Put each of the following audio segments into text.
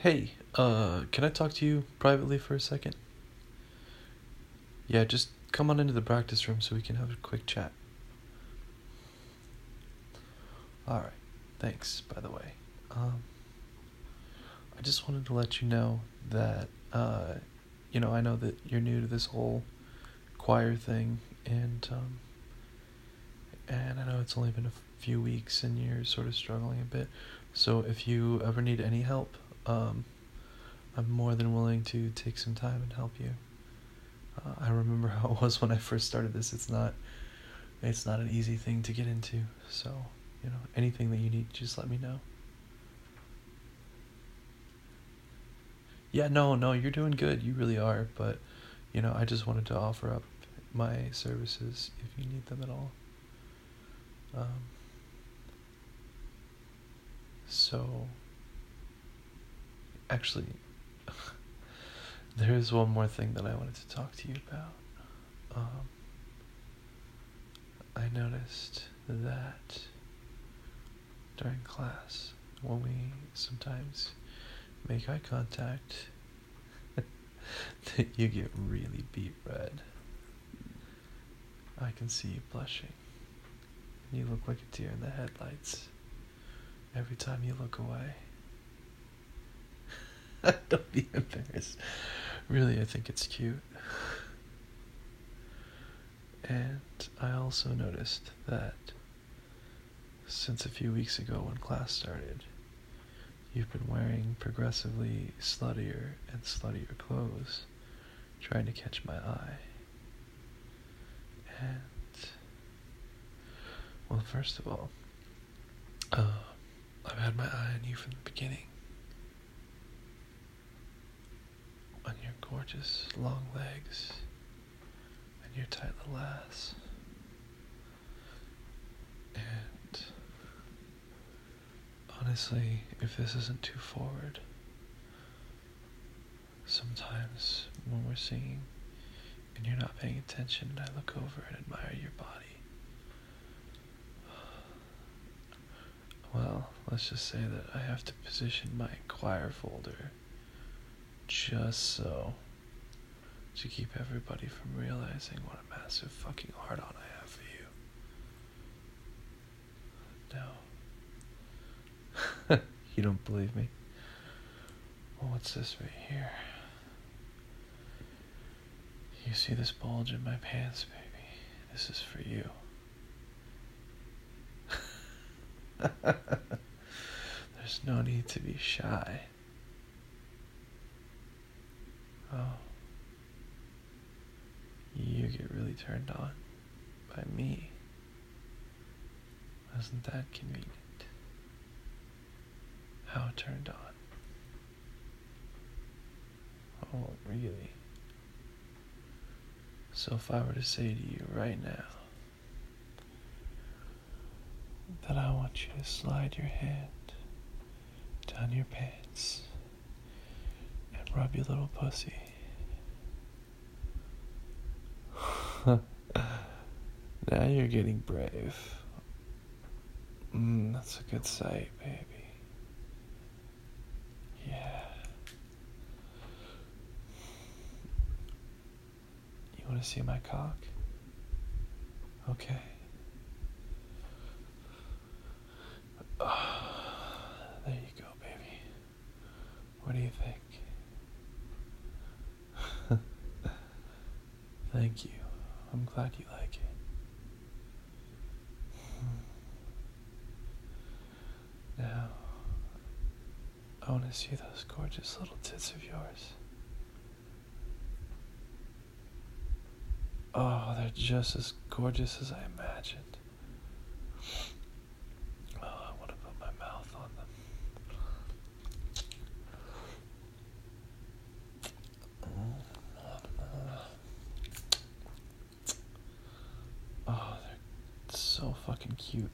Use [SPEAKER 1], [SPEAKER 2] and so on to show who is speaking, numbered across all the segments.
[SPEAKER 1] Hey, can I talk to you privately for a second? Yeah, just come on into the practice room so we can have a quick chat. Alright, thanks, by the way. I just wanted to let you know that, I know that you're new to this whole choir thing, and I know it's only been a few weeks and you're sort of struggling a bit, so if you ever need any help, I'm more than willing to take some time and help you. I remember how it was when I first started this. It's not an easy thing to get into. So, anything that you need, just let me know. Yeah, no, you're doing good. You really are. But, I just wanted to offer up my services if you need them at all. So, actually, there is one more thing that I wanted to talk to you about. I noticed that during class, when we sometimes make eye contact, that you get really beet red. I can see you blushing. And you look like a deer in the headlights every time you look away. Don't be embarrassed. Really, I think it's cute. And I also noticed that since a few weeks ago when class started, you've been wearing progressively sluttier and sluttier clothes, trying to catch my eye. And, well, first of all, I've had my eye on you from the beginning. On your gorgeous long legs and your tight little ass. And honestly, if this isn't too forward, sometimes when we're singing and you're not paying attention and I look over and admire your body, well, let's just say that I have to position my choir folder just so to keep everybody from realizing what a massive fucking hard-on I have for you. No. You don't believe me? Well, what's this right here? You see this bulge in my pants, baby? This is for you. There's no need to be shy. Oh. You get really turned on by me. Isn't that convenient? How turned on? Oh, really? So if I were to say to you right now that I want you to slide your hand down your pants and rub your little pussy. Now you're getting brave. That's a good sight, baby. Yeah. You want to see my cock? Okay. There you go, baby. What do you think? Thank you. I'm glad you like it. Now, I want to see those gorgeous little tits of yours. Oh, they're just as gorgeous as I imagined. Oh, I want to put my mouth on them. Oh, they're so fucking cute.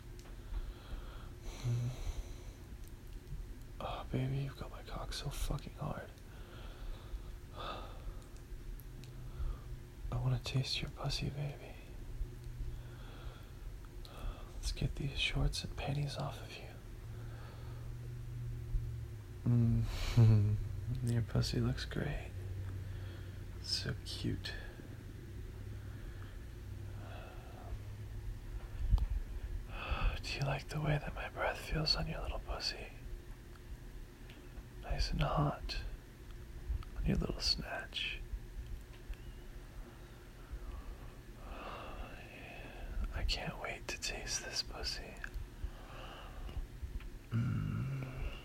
[SPEAKER 1] Oh, baby, you've got my cock so fucking hard. I want to taste your pussy, baby. Let's get these shorts and panties off of you. Mm. Your pussy looks great. So cute. Do you like the way that my breath feels on your little pussy? Nice and hot on your little snatch. I can't wait to taste this pussy. Mm.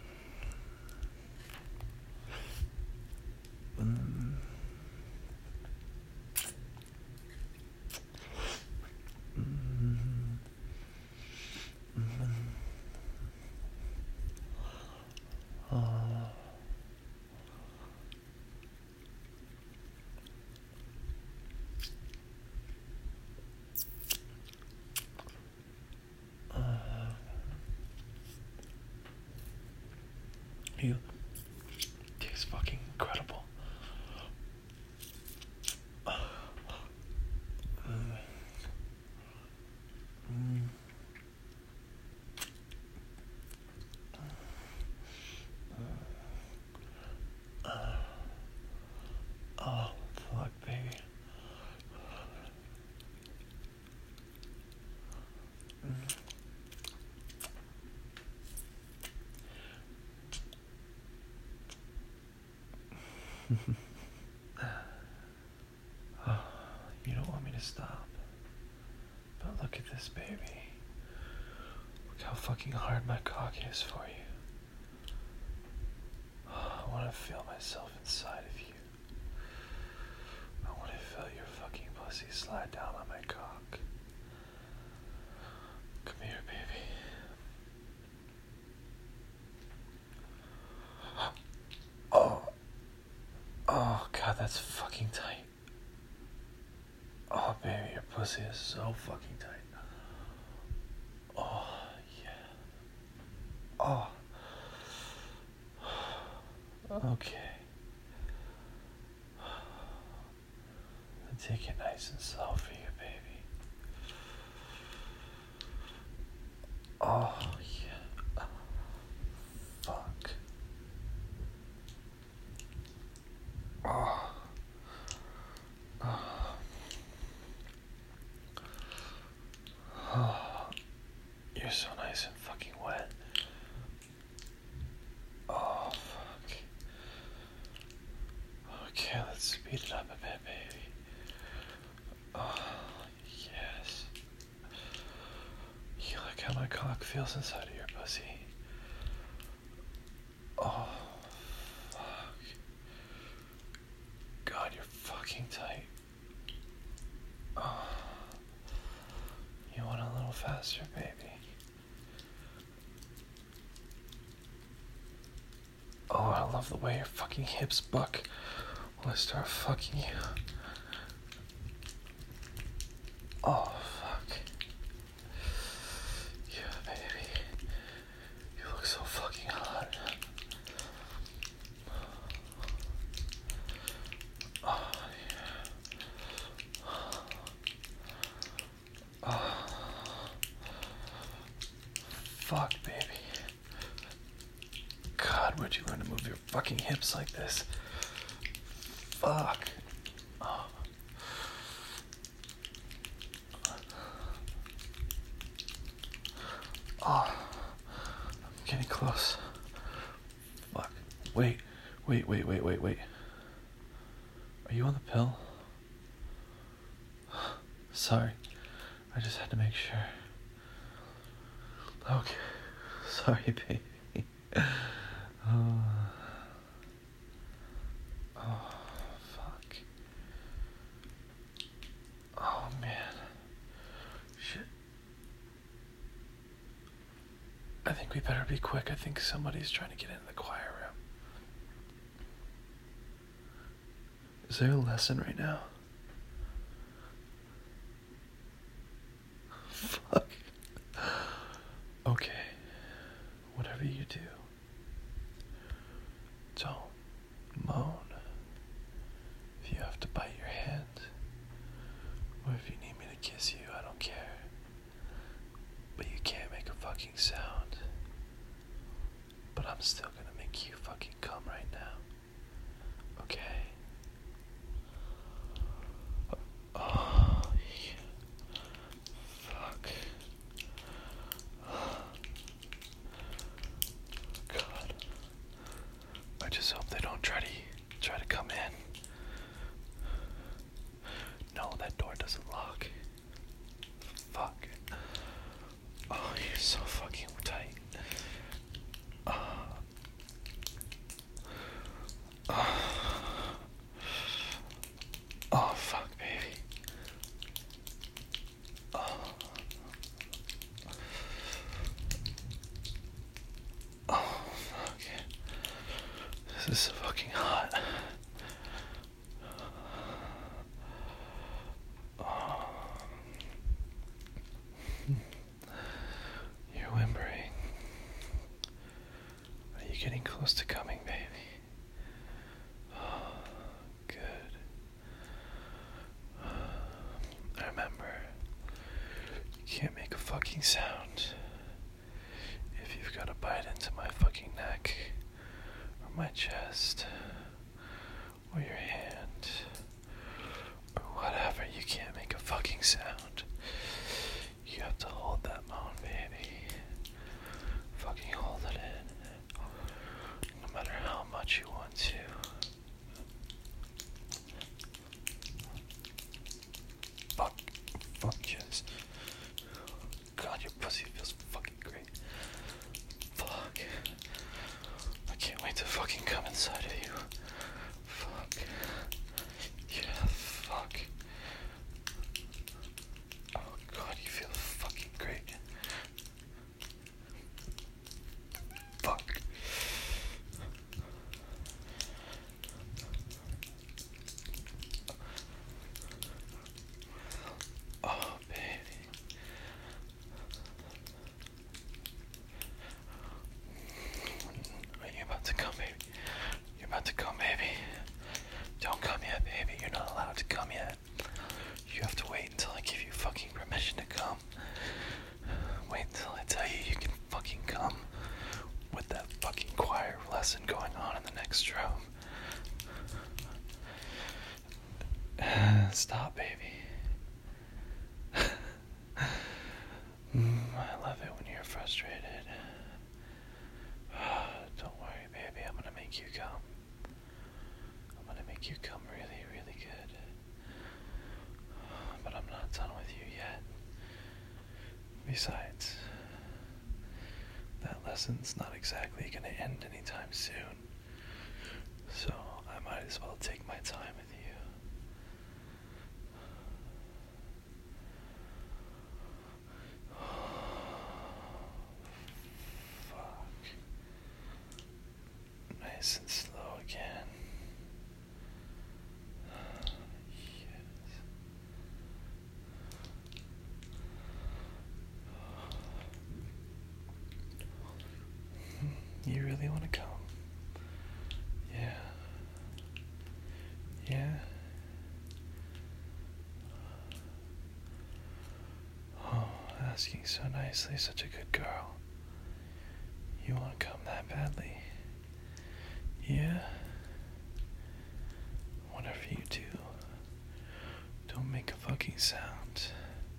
[SPEAKER 1] Mm. Mm. Mm. Oh. You taste fucking incredible. Oh, fuck, baby. Oh, you don't want me to stop. But look at this, baby. Look how fucking hard my cock is for you. Oh, I want to feel myself inside of you. I want to feel your fucking pussy slide down on my cock. Come here, baby. Oh. Oh, God, that's fucking tight. Oh, baby, your pussy is so fucking tight. Oh, yeah. Oh. Okay. Take it nice and slow for you, baby. Oh, yeah. Fuck. Oh. Oh. You're so nice and fucking wet. Oh, fuck. Okay, let's speed it up a bit, baby. Oh, yes. You like how my cock feels inside of your pussy? Oh, fuck. God, you're fucking tight. Oh. You want a little faster, baby? Oh, I love the way your fucking hips buck when I start fucking you. Oh, fuck. Yeah, baby. You look so fucking hot. Oh, yeah. Oh. Fuck, baby. God, where'd you learn to move your fucking hips like this? Fuck. Oh. Oh. I'm getting close. Fuck. Wait. Are you on the pill? Sorry. I just had to make sure. Okay. Sorry, baby. Oh. Oh, fuck. Oh, man. Shit. I think we better be quick. I think somebody's trying to get into the choir room. Is there a lesson right now? Fuck. Okay. Whatever you do, don't moan. If you have to bite your hand, or if you need me to kiss you, I don't care. But you can't make a fucking sound. But I'm still gonna make you fucking I just hope they don't try to come in. No, that door doesn't lock. Fuck. Oh, you're so fucking tight. Oh, fuck, baby. Oh, fuck. This is so fucking hot. You're whimpering. Are you getting close to coming, baby? Oh, good. Remember, you can't make a fucking sound if you've got to bite into my fucking neck, or my chest, or your hand, or whatever. You can't make a fucking sound. You have to hold that moan, baby. Fucking hold it in, no matter how much you want to. Fuck yes. God, your pussy feels fucking great. Fuck. I can't wait to fucking come inside of you. Fuck. Yeah, fuck. Oh God, you feel fucking great. Fuck. Oh, baby. Are you about to come, baby? You're about to come, baby. Don't come yet, baby. You're not allowed to come yet. You have to wait until I give you fucking permission to come. Wait until I tell you you can fucking come with that fucking choir lesson going on in the next room. Stop, baby. I love it when you're frustrated. Don't worry, baby. I'm gonna make you come. I'm gonna make you come really, really good. But I'm not done with you yet. Besides, that lesson's not exactly gonna end anytime soon. So I might as well take my time with you. Nice and slow again. Yes. You really want to come? Yeah. Yeah. Oh, asking so nicely, such a good girl. You want to come that badly? Yeah? Whatever you do, don't make a fucking sound.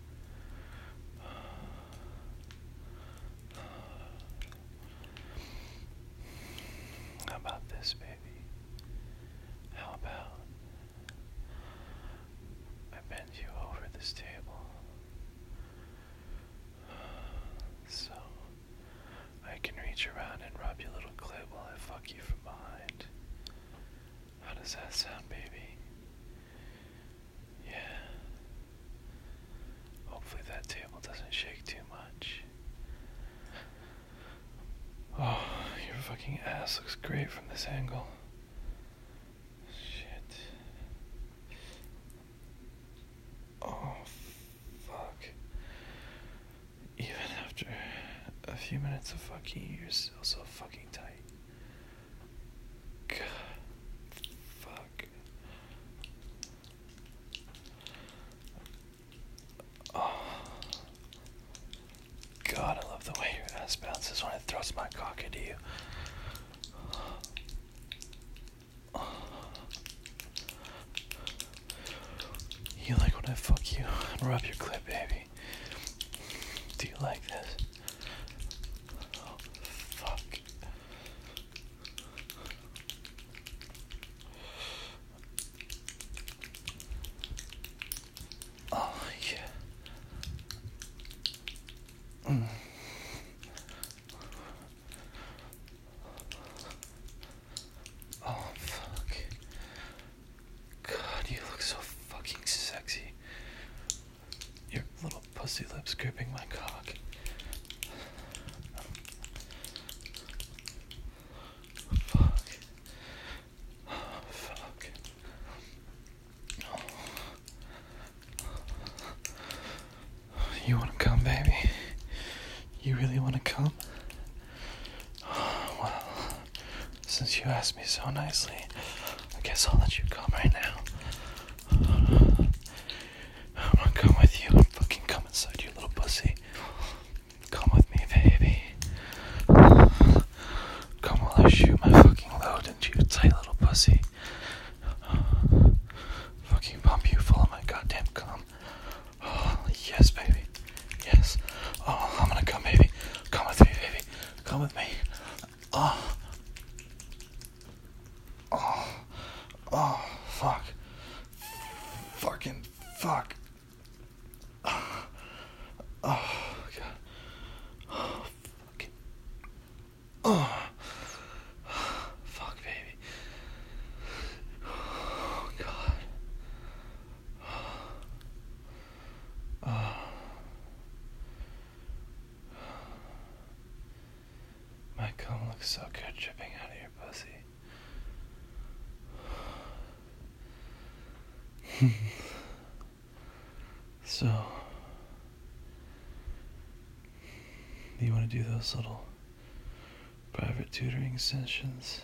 [SPEAKER 1] How about this, baby? How about I bend you over this table so I can reach around and rub your little clit while I fuck you from behind? How does that sound, baby? Yeah. Hopefully that table doesn't shake too much. Oh, your fucking ass looks great from this angle. Shit. Oh, fuck. Even after a few minutes of fucking, you're still so fucking tight. God. Fuck. Oh. God, I love the way your ass bounces when I thrust my cock into you. You like when I fuck you and rub your clit, baby? Do you like this? Oh, fuck. come? Well, since you asked me so nicely, I guess I'll let you come right now. I'm gonna come with you and fucking come inside you, little pussy. Come with me, baby. Come while I shoot my fucking load into you, tight little pussy. Fucking pump you full of my goddamn cum. Oh, yes, baby. Yes. Oh, I'm gonna come, baby. Come with me, baby. Come with me. Oh. Oh. Oh, fuck. Fucking fuck. Oh, God. Oh, fucking. Oh. Fuck, baby. Oh, God. Oh. My cum looks so good dripping out of your pussy. So, do you want to do those little private tutoring sessions?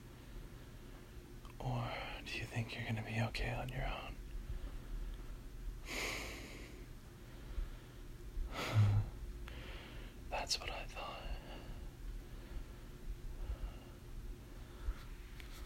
[SPEAKER 1] Or do you think you're going to be okay on your own? That's what I thought.